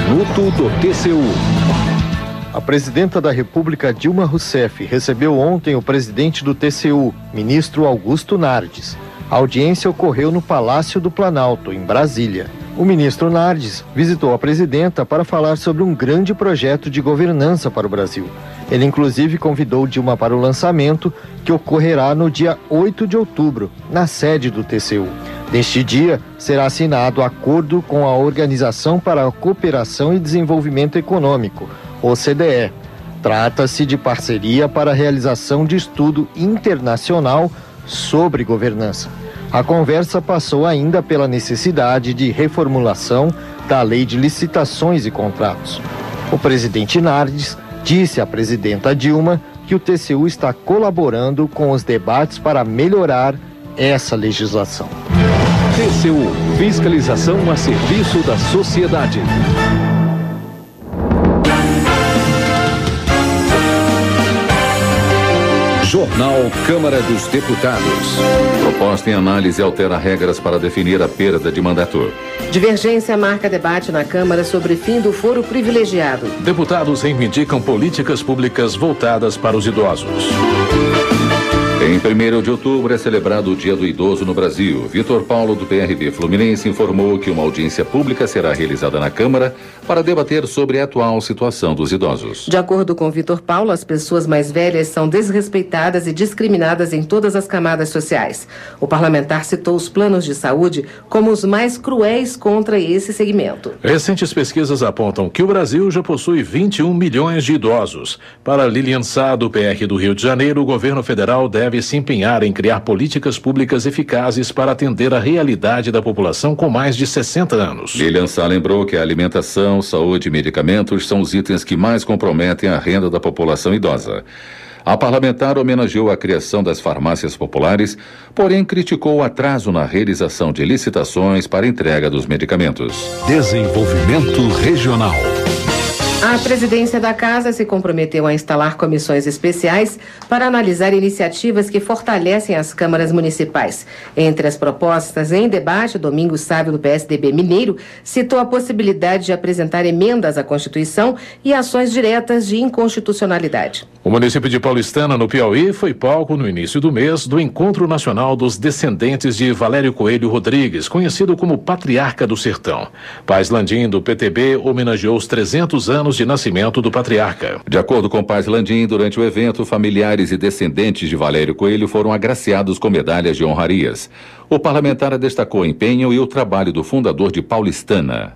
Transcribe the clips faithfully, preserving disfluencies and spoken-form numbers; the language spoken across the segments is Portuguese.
Minuto do T C U. A presidenta da República, Dilma Rousseff, recebeu ontem o presidente do T C U, ministro Augusto Nardes. A audiência ocorreu no Palácio do Planalto, em Brasília. O ministro Nardes visitou a presidenta para falar sobre um grande projeto de governança para o Brasil. Ele inclusive convidou Dilma para o lançamento, que ocorrerá no dia oito de outubro, na sede do T C U. Neste dia, será assinado acordo com a Organização para a Cooperação e Desenvolvimento Econômico, O C D E. Trata-se de parceria para a realização de estudo internacional sobre governança. A conversa passou ainda pela necessidade de reformulação da Lei de Licitações e Contratos. O presidente Nardes disse à presidenta Dilma que o T C U está colaborando com os debates para melhorar essa legislação. T C U, fiscalização a serviço da sociedade. Jornal Câmara dos Deputados. Proposta em análise altera regras para definir a perda de mandato. Divergência marca debate na Câmara sobre fim do foro privilegiado. Deputados reivindicam políticas públicas voltadas para os idosos. Em primeiro de outubro é celebrado o Dia do Idoso no Brasil. Vitor Paulo, do P R B Fluminense, informou que uma audiência pública será realizada na Câmara para debater sobre a atual situação dos idosos. De acordo com Vitor Paulo, as pessoas mais velhas são desrespeitadas e discriminadas em todas as camadas sociais. O parlamentar citou os planos de saúde como os mais cruéis contra esse segmento. Recentes pesquisas apontam que o Brasil já possui vinte e um milhões de idosos. Para Lilian Sá, do P R do Rio de Janeiro, o governo federal deve se empenhar em criar políticas públicas eficazes para atender a realidade da população com mais de sessenta anos. Lilian Sá lembrou que a alimentação, saúde e medicamentos são os itens que mais comprometem a renda da população idosa. A parlamentar homenageou a criação das farmácias populares, porém criticou o atraso na realização de licitações para entrega dos medicamentos. Desenvolvimento regional. A presidência da Casa se comprometeu a instalar comissões especiais para analisar iniciativas que fortalecem as câmaras municipais. Entre as propostas em debate, Domingos Sávio, do P S D B Mineiro, citou a possibilidade de apresentar emendas à Constituição e ações diretas de inconstitucionalidade. O município de Paulistana, no Piauí, foi palco no início do mês do Encontro Nacional dos Descendentes de Valério Coelho Rodrigues, conhecido como Patriarca do Sertão. Paz Landim, do P T B, homenageou os trezentos anos de nascimento do patriarca. De acordo com Paz Landim, durante o evento, familiares e descendentes de Valério Coelho foram agraciados com medalhas de honrarias. O parlamentar destacou o empenho e o trabalho do fundador de Paulistana.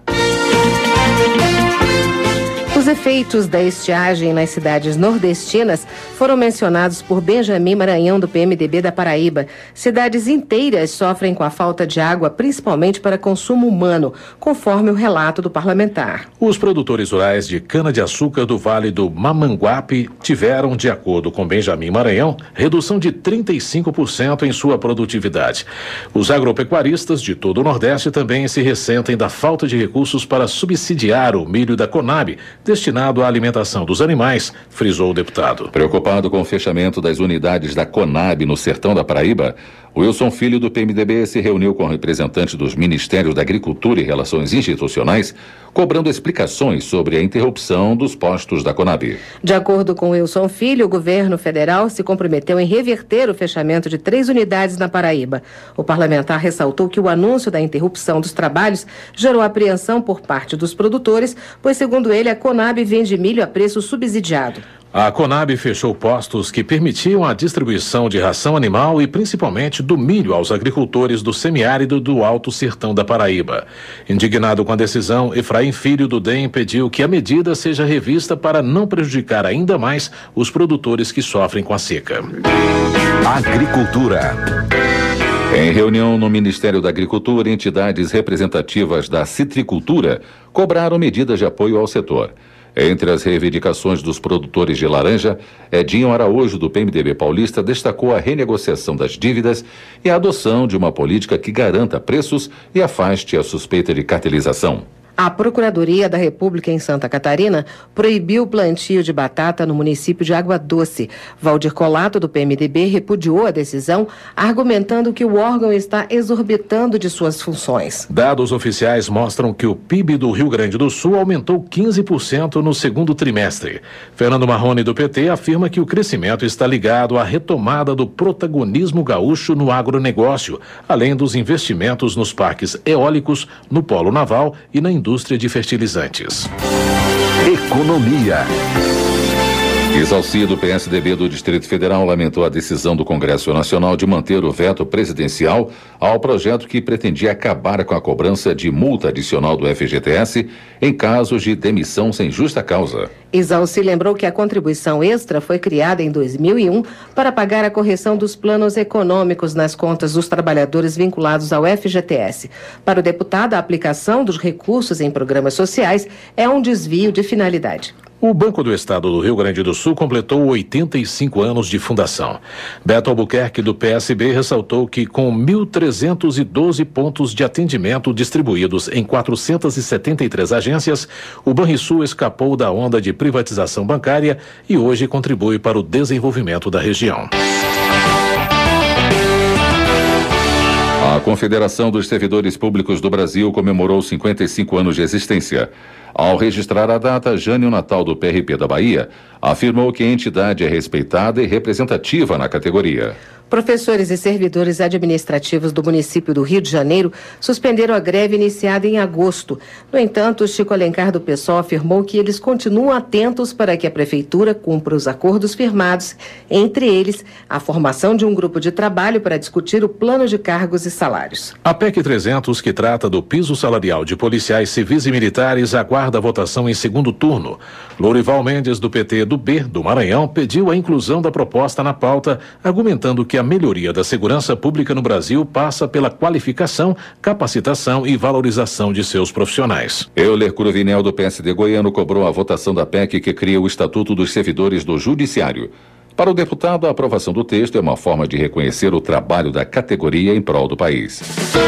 Os efeitos da estiagem nas cidades nordestinas foram mencionados por Benjamin Maranhão, do P M D B da Paraíba. Cidades inteiras sofrem com a falta de água, principalmente para consumo humano, conforme o relato do parlamentar. Os produtores rurais de cana-de-açúcar do Vale do Mamanguape tiveram, de acordo com Benjamin Maranhão, redução de trinta e cinco por cento em sua produtividade. Os agropecuaristas de todo o Nordeste também se ressentem da falta de recursos para subsidiar o milho da Conab, destinado à alimentação dos animais, frisou o deputado. Preocupado com o fechamento das unidades da Conab no sertão da Paraíba, Wilson Filho, do P M D B, se reuniu com representantes dos Ministérios da Agricultura e Relações Institucionais, cobrando explicações sobre a interrupção dos postos da Conab. De acordo com Wilson Filho, o governo federal se comprometeu em reverter o fechamento de três unidades na Paraíba. O parlamentar ressaltou que o anúncio da interrupção dos trabalhos gerou apreensão por parte dos produtores, pois, segundo ele, a Conab vende milho a preço subsidiado. A Conab fechou postos que permitiam a distribuição de ração animal e principalmente do milho aos agricultores do semiárido do Alto Sertão da Paraíba. Indignado com a decisão, Efraim Filho, do D E M, pediu que a medida seja revista para não prejudicar ainda mais os produtores que sofrem com a seca. Agricultura. Em reunião no Ministério da Agricultura, entidades representativas da citricultura cobraram medidas de apoio ao setor. Entre as reivindicações dos produtores de laranja, Edinho Araújo, do P M D B paulista, destacou a renegociação das dívidas e a adoção de uma política que garanta preços e afaste a suspeita de cartelização. A Procuradoria da República em Santa Catarina proibiu o plantio de batata no município de Água Doce. Valdir Colato, do P M D B, repudiou a decisão, argumentando que o órgão está exorbitando de suas funções. Dados oficiais mostram que o P I B do Rio Grande do Sul aumentou quinze por cento no segundo trimestre. Fernando Marrone, do P T, afirma que o crescimento está ligado à retomada do protagonismo gaúcho no agronegócio, além dos investimentos nos parques eólicos, no polo naval e na indústria de fertilizantes. Economia. Exalci, do P S D B do Distrito Federal, lamentou a decisão do Congresso Nacional de manter o veto presidencial ao projeto que pretendia acabar com a cobrança de multa adicional do F G T S em casos de demissão sem justa causa. Exalci lembrou que a contribuição extra foi criada em dois mil e um para pagar a correção dos planos econômicos nas contas dos trabalhadores vinculados ao F G T S. Para o deputado, a aplicação dos recursos em programas sociais é um desvio de finalidade. O Banco do Estado do Rio Grande do Sul completou oitenta e cinco anos de fundação. Beto Albuquerque, do P S B, ressaltou que com mil trezentos e doze pontos de atendimento distribuídos em quatrocentas e setenta e três agências, o Banrisul escapou da onda de privatização bancária e hoje contribui para o desenvolvimento da região. A Confederação dos Servidores Públicos do Brasil comemorou cinquenta e cinco anos de existência. Ao registrar a data, Jânio Natal, do P R P da Bahia, afirmou que a entidade é respeitada e representativa na categoria. Professores e servidores administrativos do município do Rio de Janeiro suspenderam a greve iniciada em agosto. No entanto, Chico Alencar, do PSOL, afirmou que eles continuam atentos para que a prefeitura cumpra os acordos firmados, entre eles a formação de um grupo de trabalho para discutir o plano de cargos e salários. A P E C trezentos, que trata do piso salarial de policiais civis e militares, aguarda a votação em segundo turno. Lourival Mendes, do P T do B, do Maranhão, pediu a inclusão da proposta na pauta, argumentando que a melhoria da segurança pública no Brasil passa pela qualificação, capacitação e valorização de seus profissionais. Euler Cruvinel, do P S D goiano, cobrou a votação da P E C que cria o Estatuto dos Servidores do Judiciário. Para o deputado, a aprovação do texto é uma forma de reconhecer o trabalho da categoria em prol do país.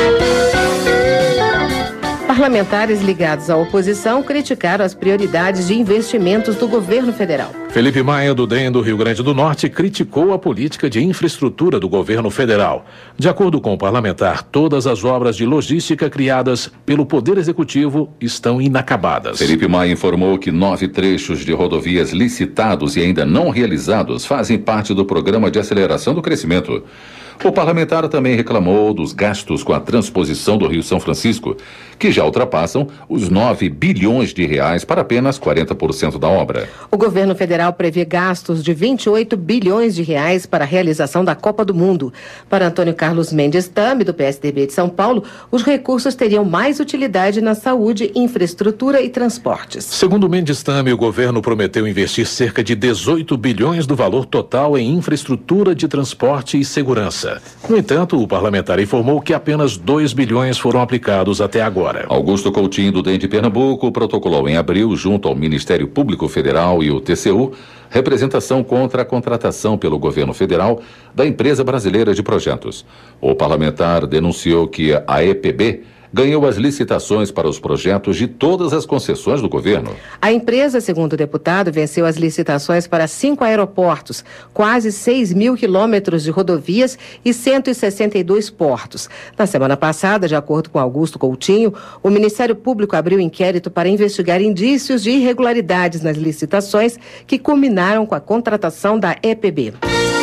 Parlamentares ligados à oposição criticaram as prioridades de investimentos do governo federal. Felipe Maia, do D E M do Rio Grande do Norte, criticou a política de infraestrutura do governo federal. De acordo com o parlamentar, todas as obras de logística criadas pelo Poder Executivo estão inacabadas. Felipe Maia informou que nove trechos de rodovias licitados e ainda não realizados fazem parte do Programa de Aceleração do Crescimento. O parlamentar também reclamou dos gastos com a transposição do Rio São Francisco, que já ultrapassam os nove bilhões de reais para apenas quarenta por cento da obra. O governo federal prevê gastos de vinte e oito bilhões de reais para a realização da Copa do Mundo. Para Antônio Carlos Mendes Tame, do P S D B de São Paulo, os recursos teriam mais utilidade na saúde, infraestrutura e transportes. Segundo Mendes Tame, o governo prometeu investir cerca de dezoito bilhões do valor total em infraestrutura de transporte e segurança. No entanto, o parlamentar informou que apenas dois bilhões foram aplicados até agora. Augusto Coutinho, do D E M de Pernambuco, protocolou em abril, junto ao Ministério Público Federal e o T C U, representação contra a contratação pelo governo federal da Empresa Brasileira de Projetos. O parlamentar denunciou que a E P B ganhou as licitações para os projetos de todas as concessões do governo. A empresa, segundo o deputado, venceu as licitações para cinco aeroportos, quase seis mil quilômetros de rodovias e cento e sessenta e dois portos. Na semana passada, de acordo com Augusto Coutinho, o Ministério Público abriu inquérito para investigar indícios de irregularidades nas licitações que culminaram com a contratação da E P B.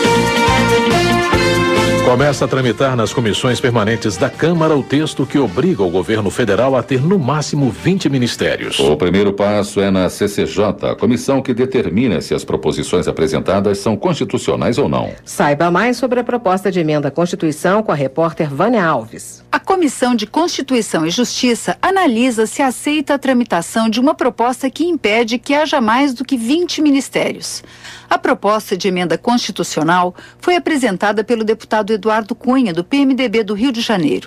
Começa a tramitar nas comissões permanentes da Câmara o texto que obriga o governo federal a ter no máximo vinte ministérios. O primeiro passo é na C C J, a comissão que determina se as proposições apresentadas são constitucionais ou não. Saiba mais sobre a proposta de emenda à Constituição com a repórter Vânia Alves. A Comissão de Constituição e Justiça analisa se aceita a tramitação de uma proposta que impede que haja mais do que vinte ministérios. A proposta de emenda constitucional foi apresentada pelo deputado Eduardo Cunha, do P M D B do Rio de Janeiro.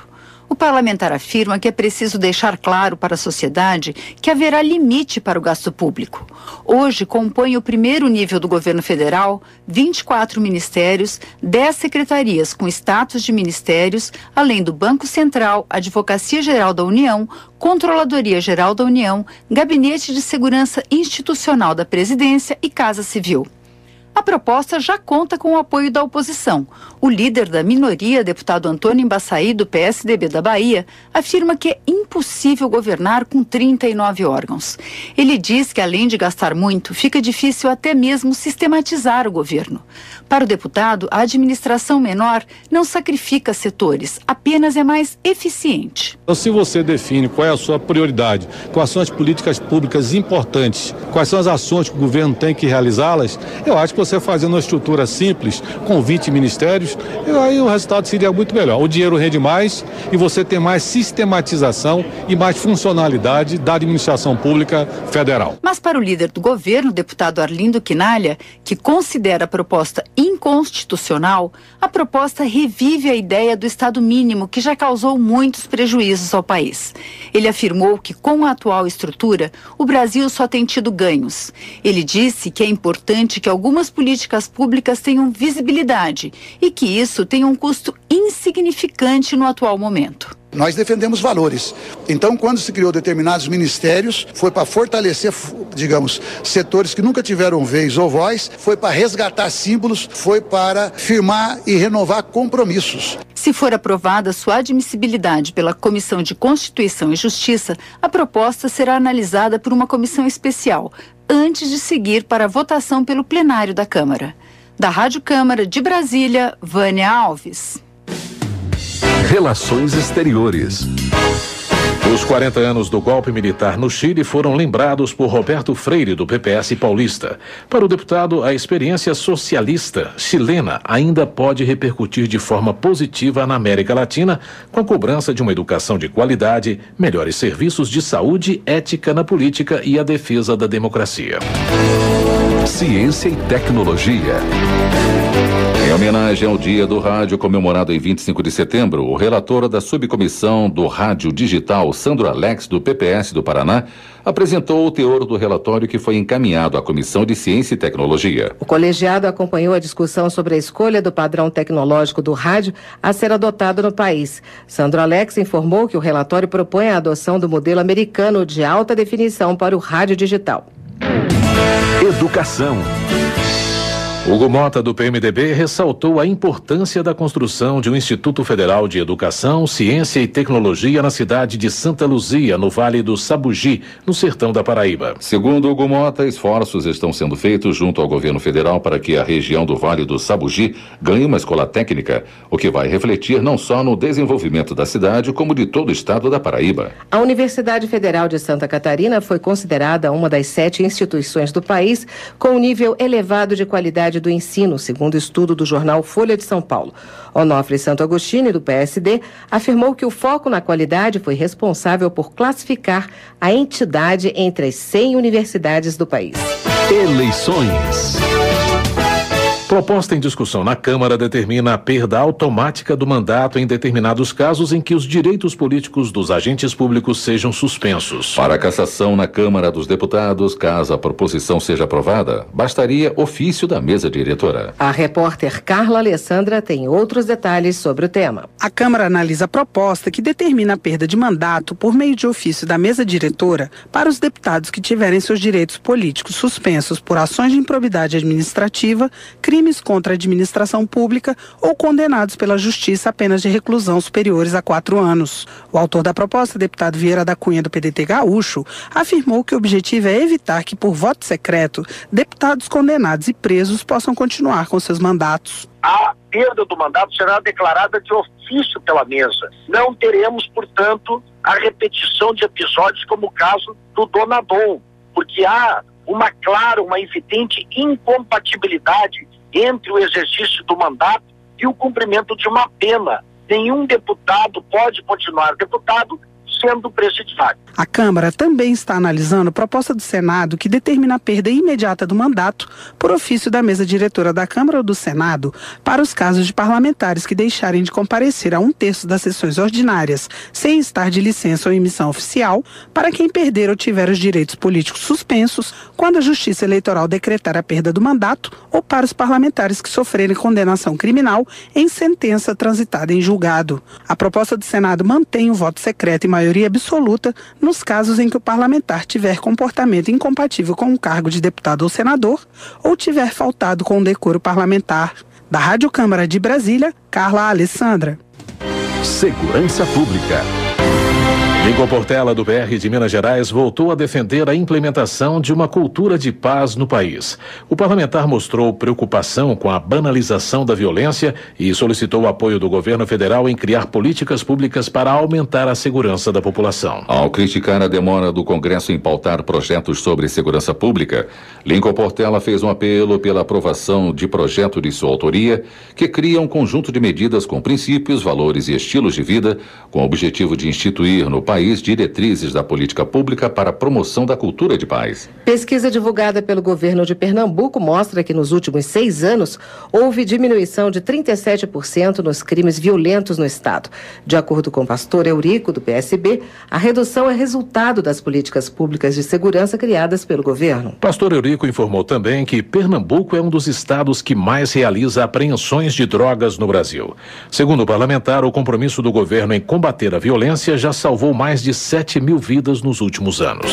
O parlamentar afirma que é preciso deixar claro para a sociedade que haverá limite para o gasto público. Hoje compõe o primeiro nível do governo federal vinte e quatro ministérios, dez secretarias com status de ministérios, além do Banco Central, Advocacia Geral da União, Controladoria Geral da União, Gabinete de Segurança Institucional da Presidência e Casa Civil. A proposta já conta com o apoio da oposição. O líder da minoria, deputado Antônio Embaçaí, do P S D B da Bahia, afirma que é impossível governar com trinta e nove órgãos. Ele diz que, além de gastar muito, fica difícil até mesmo sistematizar o governo. Para o deputado, a administração menor não sacrifica setores, apenas é mais eficiente. Então, se você define qual é a sua prioridade, quais são as políticas públicas importantes, quais são as ações que o governo tem que realizá-las, eu acho que você fazendo uma estrutura simples, com vinte ministérios, aí o resultado seria muito melhor. O dinheiro rende mais e você tem mais sistematização e mais funcionalidade da administração pública federal. Mas para o líder do governo, deputado Arlindo Quinalha, que considera a proposta inconstitucional, a proposta revive a ideia do Estado mínimo, que já causou muitos prejuízos ao país. Ele afirmou que, com a atual estrutura, o Brasil só tem tido ganhos. Ele disse que é importante que algumas políticas públicas tenham visibilidade e que isso tem um custo insignificante no atual momento. Nós defendemos valores. Então, quando se criou determinados ministérios, foi para fortalecer, digamos, setores que nunca tiveram vez ou voz, foi para resgatar símbolos, foi para firmar e renovar compromissos. Se for aprovada sua admissibilidade pela Comissão de Constituição e Justiça, a proposta será analisada por uma comissão especial, antes de seguir para a votação pelo plenário da Câmara. Da Rádio Câmara de Brasília, Vânia Alves. Relações Exteriores. Os quarenta anos do golpe militar no Chile foram lembrados por Roberto Freire, do P P S paulista. Para o deputado, a experiência socialista chilena ainda pode repercutir de forma positiva na América Latina, com a cobrança de uma educação de qualidade, melhores serviços de saúde, ética na política e a defesa da democracia. Ciência e tecnologia. Em homenagem ao Dia do Rádio, comemorado em vinte e cinco de setembro, o relator da Subcomissão do Rádio Digital, Sandro Alex, do P P S do Paraná, apresentou o teor do relatório que foi encaminhado à Comissão de Ciência e Tecnologia. O colegiado acompanhou a discussão sobre a escolha do padrão tecnológico do rádio a ser adotado no país. Sandro Alex informou que o relatório propõe a adoção do modelo americano de alta definição para o rádio digital. Educação. Hugo Mota, do P M D B, ressaltou a importância da construção de um Instituto Federal de Educação, Ciência e Tecnologia na cidade de Santa Luzia, no Vale do Sabugi, no sertão da Paraíba. Segundo Hugo Mota, esforços estão sendo feitos junto ao governo federal para que a região do Vale do Sabugi ganhe uma escola técnica, o que vai refletir não só no desenvolvimento da cidade, como de todo o estado da Paraíba. A Universidade Federal de Santa Catarina foi considerada uma das sete instituições do país com um nível elevado de qualidade do ensino, segundo estudo do jornal Folha de São Paulo. Onofre Santo Agostinho, do P S D, afirmou que o foco na qualidade foi responsável por classificar a entidade entre as cem universidades do país. Eleições. Proposta em discussão na Câmara determina a perda automática do mandato em determinados casos em que os direitos políticos dos agentes públicos sejam suspensos. Para a cassação na Câmara dos Deputados, caso a proposição seja aprovada, bastaria ofício da mesa diretora. A repórter Carla Alessandra tem outros detalhes sobre o tema. A Câmara analisa a proposta que determina a perda de mandato por meio de ofício da mesa diretora para os deputados que tiverem seus direitos políticos suspensos por ações de improbidade administrativa, crimes contra a administração pública ou condenados pela Justiça a penas de reclusão superiores a quatro anos. O autor da proposta, deputado Vieira da Cunha, do P D T Gaúcho, afirmou que o objetivo é evitar que, por voto secreto, deputados condenados e presos possam continuar com seus mandatos. A perda do mandato será declarada de ofício pela mesa. Não teremos, portanto, a repetição de episódios como o caso do Dona Dom, porque há uma clara, uma evidente incompatibilidade entre o exercício do mandato e o cumprimento de uma pena. Nenhum deputado pode continuar deputado sendo prejudicado. A Câmara também está analisando a proposta do Senado que determina a perda imediata do mandato por ofício da mesa diretora da Câmara ou do Senado para os casos de parlamentares que deixarem de comparecer a um terço das sessões ordinárias sem estar de licença ou em missão oficial, para quem perder ou tiver os direitos políticos suspensos quando a Justiça Eleitoral decretar a perda do mandato, ou para os parlamentares que sofrerem condenação criminal em sentença transitada em julgado. A proposta do Senado mantém o voto secreto em maioria absoluta nos casos em que o parlamentar tiver comportamento incompatível com o cargo de deputado ou senador ou tiver faltado com o decoro parlamentar. Da Rádio Câmara de Brasília, Carla Alessandra. Segurança Pública. Lincoln Portela, do P R de Minas Gerais, voltou a defender a implementação de uma cultura de paz no país. O parlamentar mostrou preocupação com a banalização da violência e solicitou o apoio do governo federal em criar políticas públicas para aumentar a segurança da população. Ao criticar a demora do Congresso em pautar projetos sobre segurança pública, Lincoln Portela fez um apelo pela aprovação de projeto de sua autoria que cria um conjunto de medidas com princípios, valores e estilos de vida com o objetivo de instituir no país diretrizes da política pública para a promoção da cultura de paz. Pesquisa divulgada pelo governo de Pernambuco mostra que nos últimos seis anos houve diminuição de trinta e sete por cento nos crimes violentos no estado. De acordo com o pastor Eurico, do P S B, a redução é resultado das políticas públicas de segurança criadas pelo governo. Pastor Eurico informou também que Pernambuco é um dos estados que mais realiza apreensões de drogas no Brasil. Segundo o parlamentar, o compromisso do governo em combater a violência já salvou mais de sete mil vidas nos últimos anos.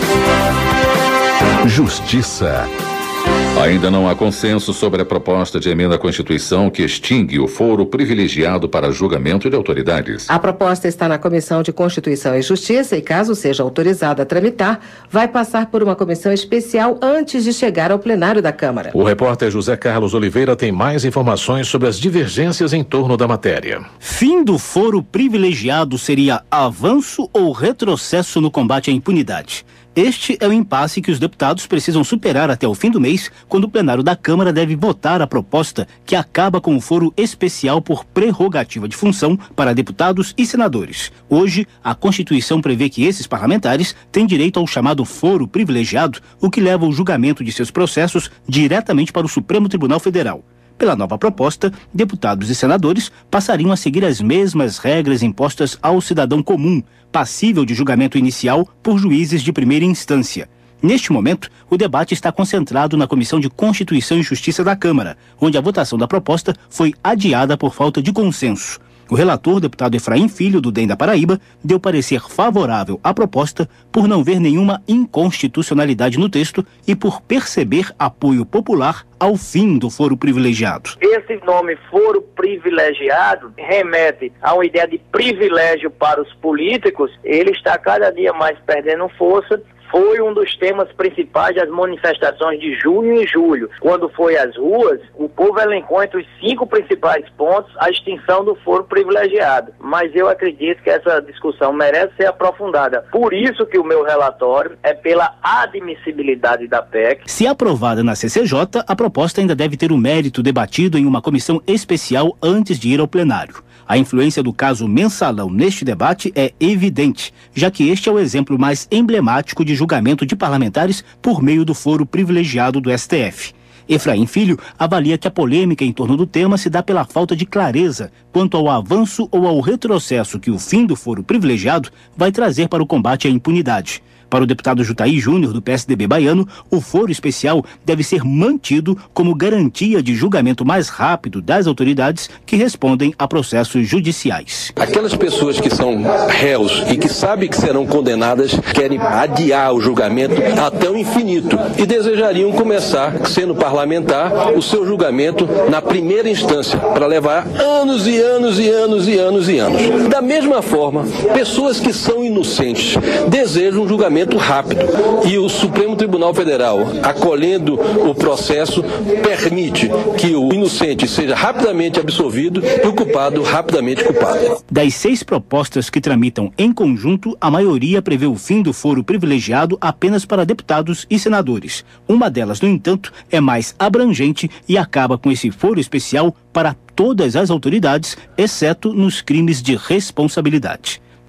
Justiça. Ainda não há consenso sobre a proposta de emenda à Constituição que extingue o foro privilegiado para julgamento de autoridades. A proposta está na Comissão de Constituição e Justiça e, caso seja autorizada a tramitar, vai passar por uma comissão especial antes de chegar ao plenário da Câmara. O repórter José Carlos Oliveira tem mais informações sobre as divergências em torno da matéria. Fim do foro privilegiado seria avanço ou retrocesso no combate à impunidade? Este é o impasse que os deputados precisam superar até o fim do mês, quando o plenário da Câmara deve votar a proposta que acaba com o foro especial por prerrogativa de função para deputados e senadores. Hoje, a Constituição prevê que esses parlamentares têm direito ao chamado foro privilegiado, o que leva o julgamento de seus processos diretamente para o Supremo Tribunal Federal. Pela nova proposta, deputados e senadores passariam a seguir as mesmas regras impostas ao cidadão comum, passível de julgamento inicial por juízes de primeira instância. Neste momento, o debate está concentrado na Comissão de Constituição e Justiça da Câmara, onde a votação da proposta foi adiada por falta de consenso. O relator, deputado Efraim Filho, do D E M da Paraíba, deu parecer favorável à proposta por não ver nenhuma inconstitucionalidade no texto e por perceber apoio popular ao fim do foro privilegiado. Esse nome foro privilegiado remete a uma ideia de privilégio para os políticos. Ele está cada dia mais perdendo força. Foi um dos temas principais das manifestações de junho e julho. Quando foi às ruas, o povo elencou entre os cinco principais pontos a extinção do foro privilegiado. Mas eu acredito que essa discussão merece ser aprofundada. Por isso que o meu relatório é pela admissibilidade da P E C. Se aprovada na C C J, a proposta ainda deve ter o mérito debatido em uma comissão especial antes de ir ao plenário. A influência do caso Mensalão neste debate é evidente, já que este é o exemplo mais emblemático de julgamento de parlamentares por meio do foro privilegiado do S T F. Efraim Filho avalia que a polêmica em torno do tema se dá pela falta de clareza quanto ao avanço ou ao retrocesso que o fim do foro privilegiado vai trazer para o combate à impunidade. Para o deputado Jutaí Júnior, do P S D B baiano, o foro especial deve ser mantido como garantia de julgamento mais rápido das autoridades que respondem a processos judiciais. Aquelas pessoas que são réus e que sabem que serão condenadas querem adiar o julgamento até o infinito e desejariam começar, sendo parlamentar, o seu julgamento na primeira instância, para levar anos e anos e anos e anos e anos. Da mesma forma, pessoas que são inocentes desejam um julgamento rápido e o Supremo Tribunal Federal, acolhendo o processo, permite que o inocente seja rapidamente absolvido e o culpado rapidamente culpado. Das seis propostas que tramitam em conjunto, a maioria prevê o fim do foro privilegiado apenas para deputados e senadores. Uma delas, no entanto, é mais abrangente e acaba com esse foro especial para todas as autoridades, exceto nos crimes de responsabilidade.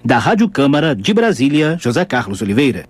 Da Rádio Câmara de Brasília, José Carlos Oliveira.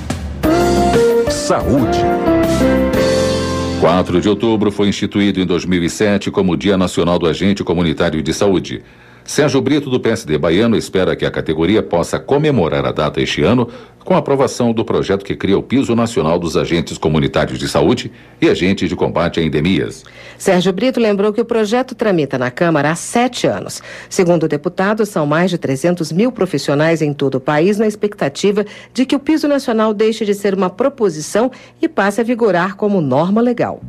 Saúde. quatro de outubro foi instituído em dois mil e sete como Dia Nacional do Agente Comunitário de Saúde. Sérgio Brito, do P S D baiano, espera que a categoria possa comemorar a data este ano com a aprovação do projeto que cria o Piso Nacional dos Agentes Comunitários de Saúde e Agentes de Combate a Endemias. Sérgio Brito lembrou que o projeto tramita na Câmara há sete anos. Segundo o deputado, são mais de trezentos mil profissionais em todo o país na expectativa de que o Piso Nacional deixe de ser uma proposição e passe a vigorar como norma legal.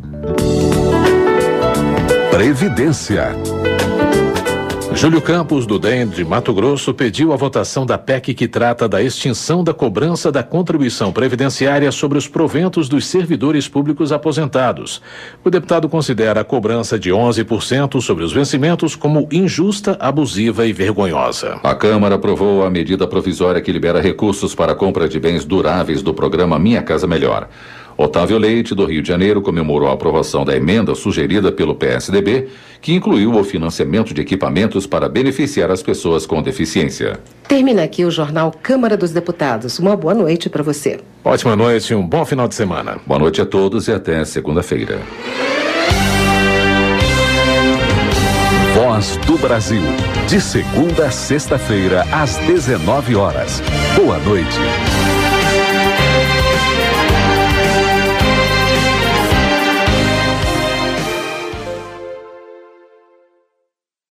Previdência. Júlio Campos, do D E M de Mato Grosso, pediu a votação da P E C que trata da extinção da cobrança da contribuição previdenciária sobre os proventos dos servidores públicos aposentados. O deputado considera a cobrança de onze por cento sobre os vencimentos como injusta, abusiva e vergonhosa. A Câmara aprovou a medida provisória que libera recursos para a compra de bens duráveis do programa Minha Casa Melhor. Otávio Leite, do Rio de Janeiro, comemorou a aprovação da emenda sugerida pelo P S D B, que incluiu o financiamento de equipamentos para beneficiar as pessoas com deficiência. Termina aqui o Jornal Câmara dos Deputados. Uma boa noite para você. Ótima noite e um bom final de semana. Boa noite a todos e até segunda-feira. Voz do Brasil. De segunda a sexta-feira, às dezenove horas. Boa noite.